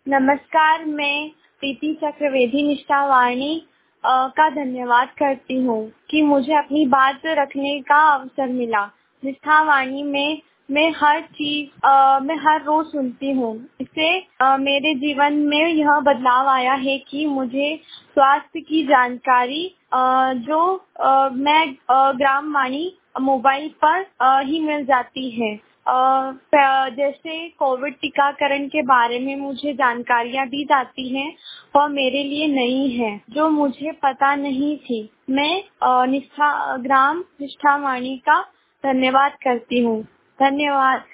नमस्कार, मैं प्रीति चक्रवेदी निष्ठावाणी का धन्यवाद करती हूँ कि मुझे अपनी बात रखने का अवसर मिला। निष्ठावाणी में मैं हर रोज सुनती हूँ। इससे मेरे जीवन में यह बदलाव आया है कि मुझे स्वास्थ्य की जानकारी जो मैं ग्रामवाणी मोबाइल पर ही मिल जाती है। जैसे कोविड टीकाकरण के बारे में मुझे जानकारियाँ दी जाती हैं वह मेरे लिए नई है, जो मुझे पता नहीं थी। मैं निष्ठावाणी का धन्यवाद करती हूँ। धन्यवाद।